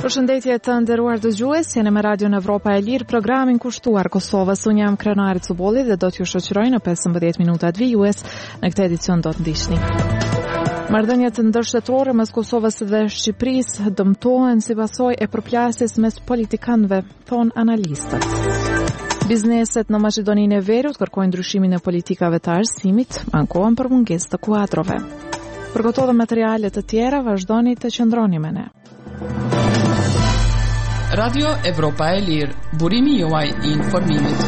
Përshëndetje të nderuar dëgjues, jeni me Radion Evropa e Lirë, programin kushtuar Kosovës. Unë jam Krenari Cubolli dhe do t'ju shoqëroj në 15 minutat vijues. Në këtë edicion do të ndiqni. Marrëdhëniet ndërshetërore mes Kosovës dhe Shqipërisë dëmtohen si pasojë e përplasjes mes politikanëve, thon analistët. Bizneset në Maqedoninë e Veriut kërkojnë ndryshimin e politikave të arsimit, ankohen për mungesë të kuadrove. Për këto dhe materiale të tjera, vazhdoni të qëndroni me ne. Radio Evropa e Lirë, burimi juaj I informimit.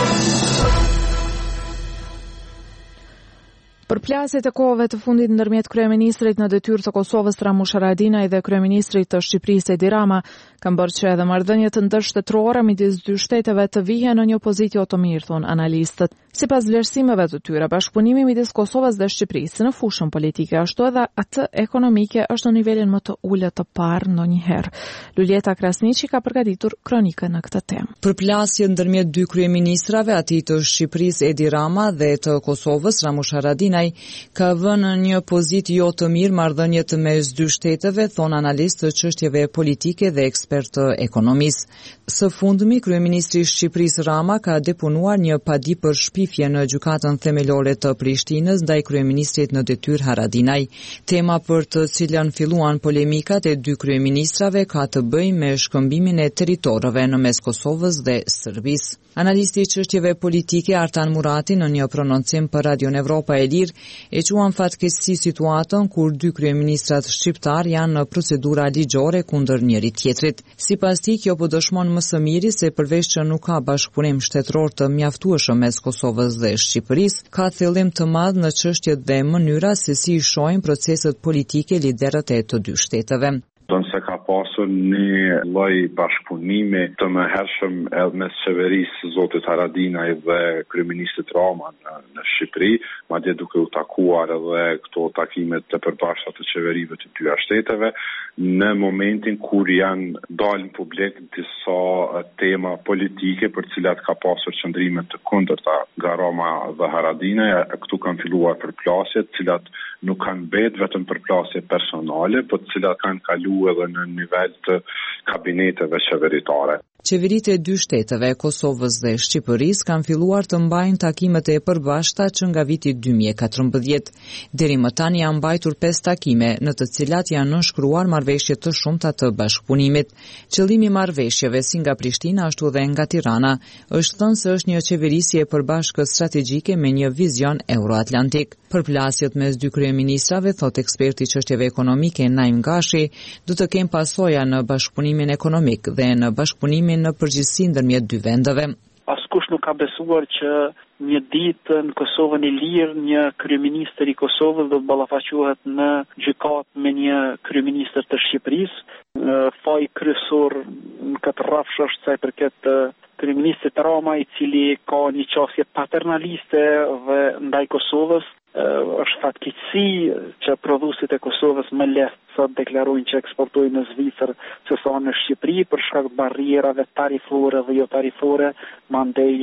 Përplasjet e kohëve të fundit ndërmjet kryeministrit në detyrë të Kosovës Ramush Haradinaj dhe kryeministrit të Shqipërisë Edi Rama kanë bërë që edhe marrëdhëniet ndërshtetërore midis dy shteteve të vijnë në një pozitë jo të mirë, thon analistët. Sipas vlerësimeve të tyre, bashkëpunimi midis Kosovës dhe Shqipërisë në fushën politike ashtu edhe atë ekonomike është në nivelin më të ulët të parë ndonjëherë. Luljeta Krasniqi ka përgatitur kronikën në këtë temë. Përplasje ndërmjet dy kryeministrave, atij të Shqipërisë Edi Rama dhe të Kosovës Ramush Haradinaj, ka vënë në një pozitë jo të mirë marrëdhëniet mes dy shteteve, thon analistë të çështjeve politike dhe ekspertë ekonomisë. Së fundmi, kryeministri I Shqipërisë Rama ka deponuar një padi për shpifje në gjykatën themelore të Prishtinës ndaj kryeministrit në detyrë Haradinaj. Tema për të cilën filluan polemikat e dy kryeministrave ka të bëjë me shkëmbimin e territorëve në mes Kosovës dhe Serbisë. Analisti I çështjeve politike Artan Murati në një prononcim për Radion Evropa e Lirë e quan fatkeqësi situatën kur dy kryeministrat shqiptar janë në procedura ligjore kundër njëri tjetrit. Sipas tij, kjo po dëshmon më së miri se përveç që nuk ka bashkëpunim shtetëror të mjaftueshëm mes Kosovës dhe Shqipërisë, ka thellim të madh në çështjet dhe mënyra se si I shohin proceset politike liderët e të dy shteteve. Tonë se ka pasur një lloj bashkëpunimi të mëhershëm mes qeverisë zotit Haradinaj dhe kryeministit Rama në Shqipëri, madje duke u takuar edhe këto takimet të përbashkëta të qeverive të dyja shteteve, në momentin kur janë dalë në publik disa tema politike për cilat ka pasur qëndrime të kundërta nga Rama dhe Haradinaj. Këtu kanë filluar përplasje, të cilat nuk kanë bet vetëm përplasje personale, por të cilat kanë kalu edhe në nivel të kabineteve qeveritare. Qeveritë e dy shteteve, Kosovës dhe Shqipërisë, kanë filluar të mbajnë takimet e përbashkëta që nga viti 2014. Deri më tani janë mbajtur 5 takime, në të cilat janë nënshkruar marrëveshje të shumta të bashkëpunimit. Qëllimi I marrëveshjeve si nga Prishtina ashtu dhe nga Tirana është thënë se është një qeverisje e përbashkët strategjike me një vizion euroatlantik. Përplasjet mes dy kryeministrave, thot eksperti I çështjeve ekonomike Naim Gashi, do të kenë pasoja në bashkëpunimin ekonomik dhe në bashkëpunimin në përgjithësi ndërmjet dy vendeve. Askush nuk ka besuar që një ditë në Kosovën e Lirë një kryeministër I Kosovës do të ballafaqohet në gjykatë me një kryeministër të Shqipërisë. Faji kryesor në këtë rrafsh është sa I përket kryeministrit Rama, I cili ka një qasje paternaliste dhe ndaj Kosovës. Është fatkeqësi që prodhuesit e Kosovës më lehtë sot deklarojnë që eksportojnë në Zvicër se sa në Shqipëri për shkak të barrierave tarifore dhe jo tarifore, mandej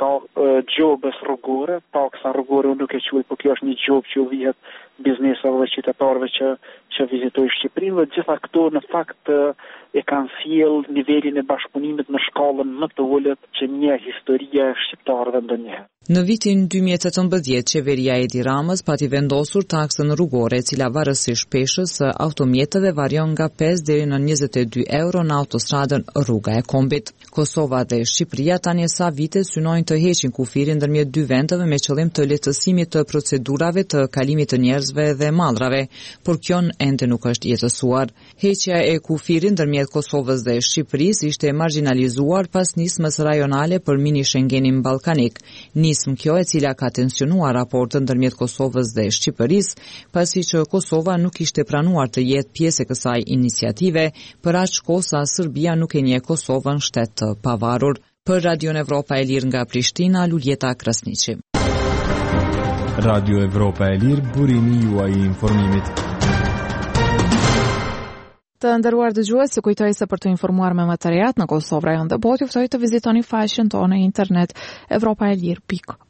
gjobës rrugore, taksa rrugore nuk e quaj, por kjo është një gjobë që u vihet biznesave dhe qytetarëve që vizitojnë Shqipërinë, dhe gjitha këto në fakt e kanë sjell nivelin e bashkëpunimit në shkallën më të ulët që një historia e shqiptarëve ndonjëherë. Në vitin 2018, qeveria e Edi Ramës pati vendosur taksën rrugore, e cila varësisht peshës së automjeteve varion nga 5 deri në 22 euro në autostradën Rruga e Kombit. Kosova dhe Shqipëria tani sa vite synojnë të heqin kufirin ndërmjet dy vendeve me qëllim të lehtësimit të procedurave të kalimit të njerëzve dhe mallrave, por kjo ende nuk është jetësuar. Heqja e kufirit ndërmjet Kosovës dhe Shqipërisë ishte marginalizuar pas nismës rajonale për mini Schengenin ballkanik. Nismë kjo e cila ka tensionuar raportën ndërmjet Kosovës dhe Shqipërisë, pasi që Kosova nuk ishte pranuar të jetë pjesë e kësaj iniciative, për aq kohë sa Serbia nuk e njeh Kosovën shtet të pavarur. Për Radion Evropa e Lirë nga Prishtina, Luljeta Krasniqi. Radio Evropa e Lirë, burimi juaj I informimit. Të nderuar dëgjues, ju kujtoj se për të informuar me më të rehat në Kosovë, rajon dhe botë, juftoj të vizitoni faqen tonë në internet evropaelir.org.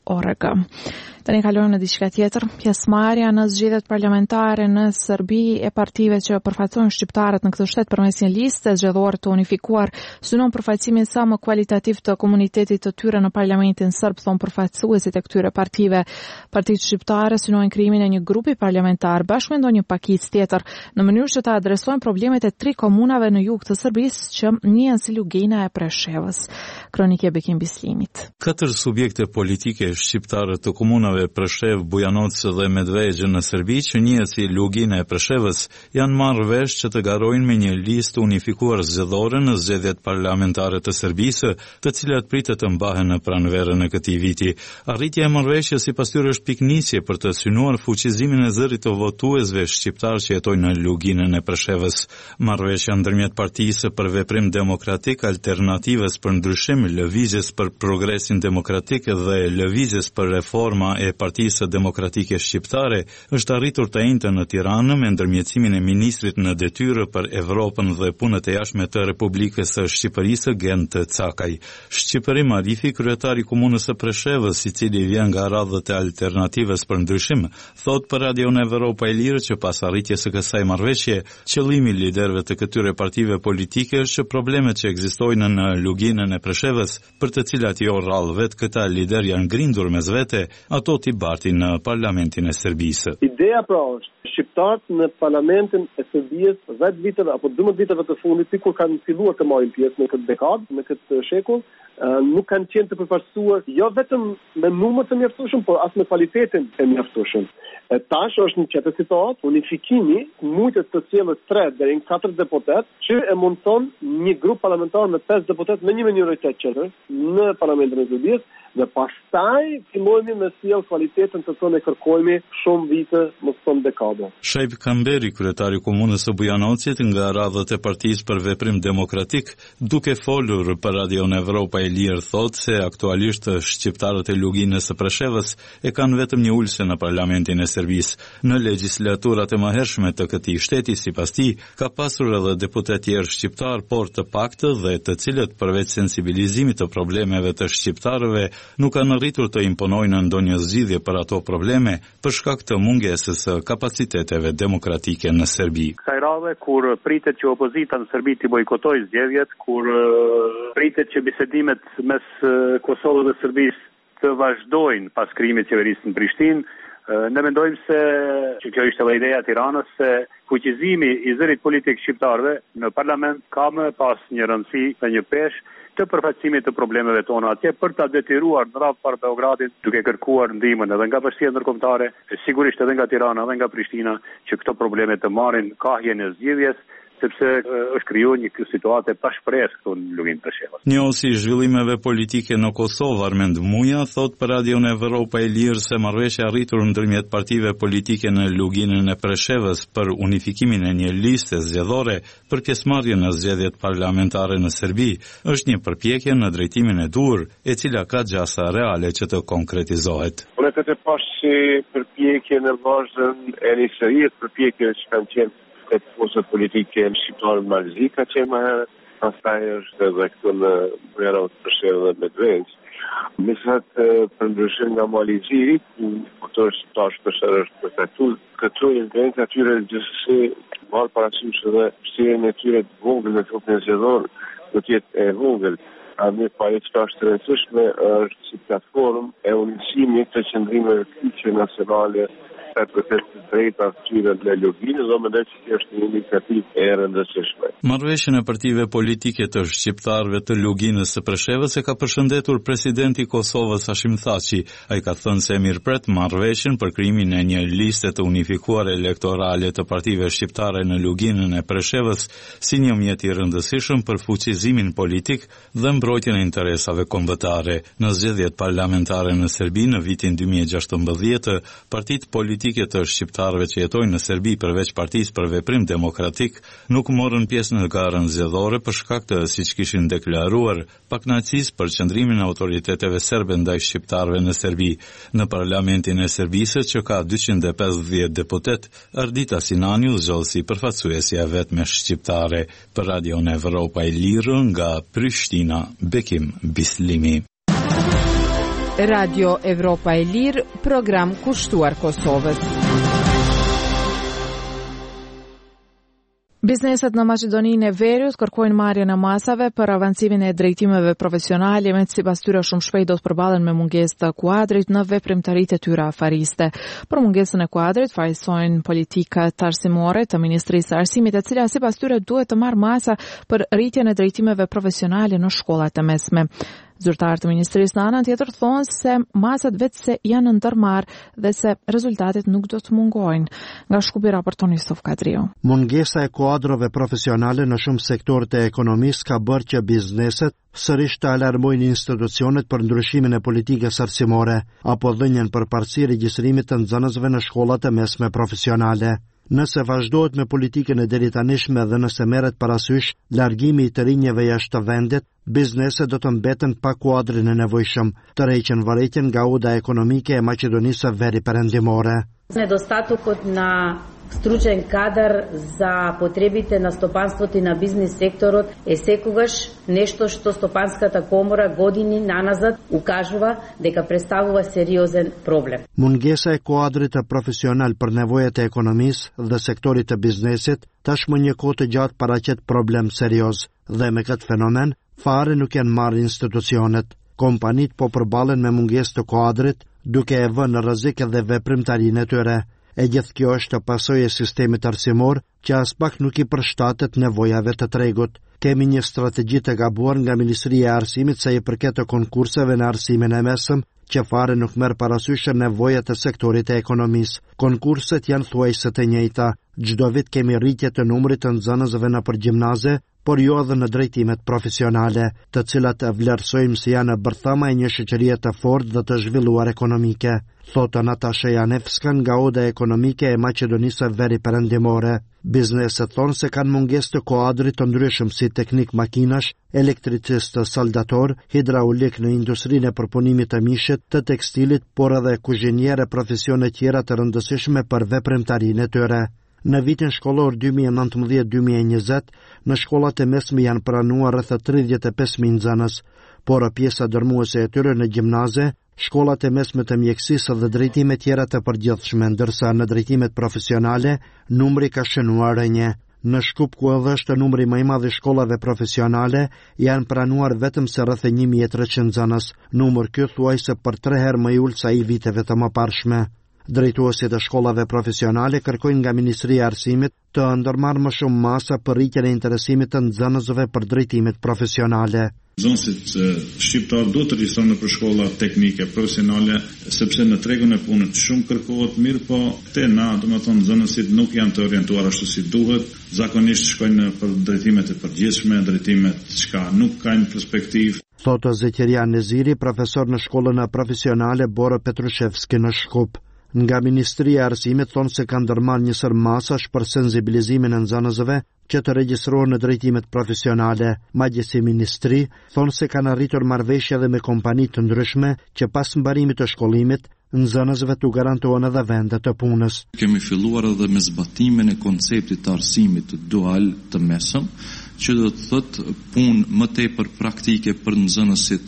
orëg. Tani kalojmë në diçka tjetër. Pjesëmarrja në zgjedhjet parlamentare në Serbi e partive që përfaqësojnë shqiptarët në këtë shtet përmes një liste zgjedhore të unifikuar synon përfaqësimin sa më kualitativ të komunitetit të tyre në parlamentin serb, thon përfaqësuesit e këtyre partive. Partitë shqiptare synojnë krijimin e një grupi parlamentar bashkë me ndonjë pakicë tjetër në mënyrë që të adresojnë problemet e 3 komunave në jug të Serbisë që njihen si Lugina e Preshevës. Kronikë e Bekim Bislimit. 4 subjekte politike shqiptare të komunave Preshev, Bujanoc dhe Medvegje në Serbi që njihet si Lugina e Preshevës janë marrë vesh që të garojnë me një listë unifikuar zgjedhore në zgjedhjet parlamentare të Serbisë, të cilat pritet të mbahen në pranverën e këtij viti. Arritja e marrëveshjes sipas tyre është piknisje për të synuar fuqizimin e zërit të votuesve shqiptar që jetojnë në Luginën e Preshevës. Marrëveshja ndërmjet Partisë për Veprim Demokratik, Alternativës për Ndryshim, Lëvizjes për Progresin Demokratik dhe Lëvizjes për Reforma e Partisë Demokratike Shqiptare është arritur të njëjtë në Tiranë me ndërmjetësimin e ministrit në detyrë për Evropën dhe punët e jashtme të Republikës së Shqipërisë Gent Cakaj. Shqipëri Marifi, kryetari i komunës së Preshevës, i cili vjen nga radhët e Alternativës për Ndryshim, thot për Radion Evropa e Lirë që pas arritjes së kësaj marrëveshje, qëllimi i liderëve të këtyre partive politike është që problemet që ekzistojnë në Luginën e Preshevës, për të cilat jo rrallë vetë këta lider janë ngrindur mes vete, ato t'i bartin në parlamentin e Serbisë. Ideja pra është shqiptarët në parlamentin e Serbisë 10 viteve apo 12 viteve të fundit, kur kanë filluar të marrin pjesë në këtë dekadë, në këtë shekull, nuk kanë qenë të përfaqësuar jo vetëm me numër të mjaftueshëm, por as me cilëtetin e mjaftueshëm. Tash është në çetë situatë unifikimi mujtë të cilët 3 deri në 4 deputet që e mundson një grup parlamentar me 5 deputet me një minoritet tjetër në parlamentin e Serbisë dhe pastaj fillojmë me sjell cilëtetin të tonë kërkojmë shumë vite, mos thon dekada. Shaib Kamberi, kryetari i komunës së Bujanocit nga radhët e Partisë për Veprim Demokratik, duke folur për Radion Evropa e Lirë, thotë se aktualisht shqiptarët e Luginës së Preshevës e kanë vetëm një ulse në parlamentin e Serbisë. Në legjislaturat e mëhershme të këtij shteti, sipas tij, ka pasur edhe deputet tjerë shqiptar, por të paktë dhe të cilët përveç sensibilizimit të problemeve të shqiptarëve nuk kanë arritur të imponojnë ndonjë zgjidhje për ato probleme për shkak të mungesës së kapaciteteve demokratike në Serbi. Kësaj radhe kur pritet që opozita në Serbi të bojkotojë zgjedhjet, kur pritet që bisedimet mes Kosovës dhe Serbisë të vazhdojnë pas krijimit të qeverisë në Prishtinë, ne mendojmë se që kjo ishte edhe ideja e Tiranës se fuqizimi i zërit politik shqiptarëve në parlament ka më pas një rëndësi dhe një peshë të përfaqësimit të problemeve tona atje për ta detyruar në radhë par Beogradit duke kërkuar ndihmën edhe nga bashkia ndërkombëtare, sigurisht edhe nga Tirana edhe nga Prishtina që këto probleme të marrin kahjen e zgjidhjes, sepse është krijuar një situatë pa shpresë këtu në Luginë e Preshevës. Njohësi i zhvillimeve politike në Kosovë, Armend Muja, thot për Radion Evropa e Lirë se marrëveshja arritur ndërmjet partive politike në Luginën e Preshevës për unifikimin e një liste zgjedhore për pjesëmarrje në zgjedhjet parlamentare në Serbi është një përpjekje në drejtimin e duhur, e cila ka gjasa reale që të konkretizohet. Unë këtë pas si përpjekje në bazën e nisërisë, përpjekje që kanë qenë e forcat politike shqiptare Malzi ka qenë më herët, pastaj është edhe këtu në Bujanoc, Preshevë dhe Medvegje. Mesat për ndryshim nga Malzi, këto shqiptarë shpeshherë është përcaktuar, këto inventë atyre gjithsesi marrë parasysh edhe vështirësinë e tyre të vogël në trupin zgjedhor, do të jetë e vogël. A me pare që ka është rëndësishme është si platformë e unisimit të qëndrimeve kyçe nacionale të procesit drejta tyre në Luginë, dhe mendoj që është një iniciativë e rëndësishme. Marrëveshjen e partive politike të shqiptarëve të Luginës së Preshevës e ka përshëndetur presidenti i Kosovës Hashim Thaçi. Ai ka thënë se mirëpret marrëveshjen për krijimin e një liste të unifikuar elektorale të partive shqiptare në Luginën e Preshevës si një mjet i rëndësishëm për fuqizimin politik dhe mbrojtjen e interesave kombëtare. Në zgjedhjet parlamentare në Serbi në vitin 2016, partitë politike të shqiptarëve që jetojnë në Serbi përveç Partisë për Veprim Demokratik nuk morën pjesë në garën zgjedhore për shkak të, siç kishin deklaruar, pakënaqësisë për qëndrimin e autoriteteve serbe ndaj shqiptarëve në Serbi. Në parlamentin e Serbisë, që ka 250 deputet, Ardita Sinaniu zgjodh si përfaqësuesja vetme shqiptare. Për Radion Evropa e Lirë nga Prishtina, Bekim Bislimi. Radio Evropa e Lirë, program kushtuar Kosovës. Bizneset në Maqedoninë e Veriut kërkojnë marrjen e masave për avancimin e drejtimeve profesionale, me sipas tyre shumë shpejt do të përballen me mungesë të kuadrit në veprimtaritë e tyre afariste. Për mungesën e kuadrit fajsojnë politika arsimore të Ministrisë së Arsimit, e cila sipas tyre duhet të marrë masa për rritjen e drejtimeve profesionale në shkollat e mesme. Zyrtarët e Ministrisë në anën tjetër thonë se masat vetëse janë ndërmarrë dhe se rezultatet nuk do të mungojnë. Nga Shkupi raporton Yusuf Kadriu. Mungesa e kuadrove profesionale në shumë sektorët e ekonomisë ka bërë që bizneset sërish të alarmojnë institucionet për ndryshimin e politikës arsimore apo dhënien përparësi regjistrimit të nxënësve në shkollat e mesme profesionale. Nëse vazhdohet me politikën e deritanishme dhe nëse merret parasysh largimi i të rinjeve jashtë vendit, bizneset do të mbeten pa kuadrin e nevojshëm të rreqen vërejtjen nga uda ekonomike e Maqedonisë së Veriut perëndimore. Недостатокот на стручен кадар за потребите на стопанството и на бизнес секторот е секогаш нешто што Стопанската комора години наназад укажува дека представува сериозен проблем. Mungesa e kuadrit profesional për nevojat e ekonomisë dhe sektorit të biznesit tashmë një kohë të gjatë paraqet problem serioz dhe me këtë fenomen fare nuk janë marrë institucionet. Kompanit po përballen me mungesë të kuadrit, duke e vënë në rrezik edhe veprimtarinë e tyre. E gjithë kjo është pasojë e sistemit arsimor që as pak nuk i përshtatet nevojave të tregut. Kemi një strategji të gabuar nga Ministria e Arsimit sa i përket të konkurseve në arsimin e mesëm, që fare nuk merr parasysh nevojat e sektorit e ekonomisë. Konkurset janë thuajse të njëjta. Çdo vit kemi rritje të numrit të nxënësve në përgjimnaze, por jo edhe në drejtimet profesionale, të cilat vlerësojmë si janë bërthama e një shoqërie të fortë dhe të zhvilluar ekonomike, thotë Natasha Janevska nga oda ekonomike e Maqedonisë së Veriut perëndimore. Bizneset thonë se kanë mungesë të kuadrit të ndryshëm si teknik makinash, elektricist, saldator, hidraulik në industrinë e përpunimit të mishit, të tekstilit, por edhe kuzhiniere profesione tjera të rëndësishme për veprimtarinë e tyre. Në vitin shkollor 2019-2020, në shkollat e mesme janë pranuar rreth 35.000 nxënës, por pjesa dërmuese e tyre në gjimnaze, shkollat e mesme të mjekësisë dhe drejtime tjera të përgjithshme, ndërsa në drejtimet profesionale numri ka shënuar rënje. Në Shkup, ku edhe është numri më i madh i shkollave profesionale, janë pranuar vetëm se rreth 1.300 nxënës, numër ky thuajse për 3 herë më i ulët se ai viteve të mëparshme. Drejtuesit e shkollave profesionale kërkojnë nga Ministria e Arsimit të ndërmarrë më shumë masa për rritjen e interesimit të nxënësve për drejtimet profesionale. Nxënësit shqiptar duhet të regjistrojnë për shkolla teknike profesionale, sepse në tregun e punës shumë kërkohet, mirë po këte na, domethënë nxënësit nuk janë të orientuar ashtu si duhet, zakonisht shkojnë për drejtimet e përgjithshme, drejtimet që nuk kanë perspektivë. Thotë Zeqeria Neziri, profesor në shkollën profesionale Bora Petrushevski në Shkup. Nga Ministria e Arsimit thonë se kanë ndërmarrë një sër masash për sensibilizimin e nxënësve që të regjistrohen në drejtimet profesionale. Madje si ministri thonë se kanë arritur marrëveshje edhe me kompani të ndryshme që pas mbarimit të shkollimit nxënësve t'u garantohen edhe vende të punës. Kemi filluar edhe me zbatimin e konceptit të arsimit dual të mesëm, që do të thotë punë më tepër praktike për nxënësit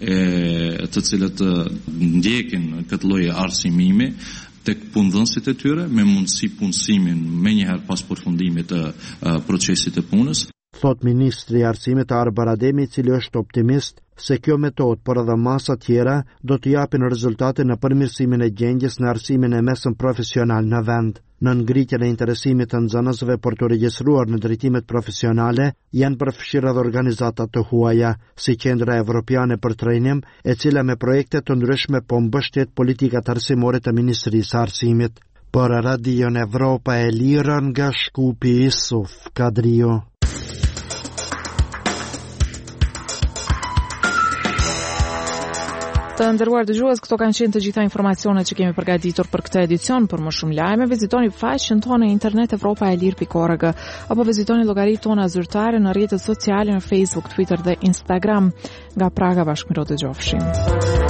të cilët ndjekin këtë lloj arsimimi tek punëdhënësit e tyre me mundësi punësimin menjëherë pas përfundimit të procesit të punës. Thot Ministri i Arsimit Arbar Ademi, i cili është optimist se kjo metodë, por edhe masa tjera, do të japin rezultate në përmirësimin e gjendjes në arsimin e mesëm profesional në vend. Në ngritjen e interesimit të nxënësve për të regjistruar në drejtimet profesionale, janë përfshirë edhe organizata të huaja, si Qendra Evropiane për Trajnim, e cila me projekte të ndryshme po mbështet politikat arsimore të Ministrisë së Arsimit. Për Radion Evropa e Lirë nga Shkupi, Yusuf Kadriu. Të nderuar dëgjues, këto kanë qenë të gjitha informacionet që kemi përgatitur për këtë edicion. Për më shumë lajme, vizitoni faqen tonë në internet evropaelir.org apo vizitoni llogaritë tona zyrtare në rrjetet sociale në Facebook, Twitter dhe Instagram. Nga Praga, bashkëmirë dëgjofshim.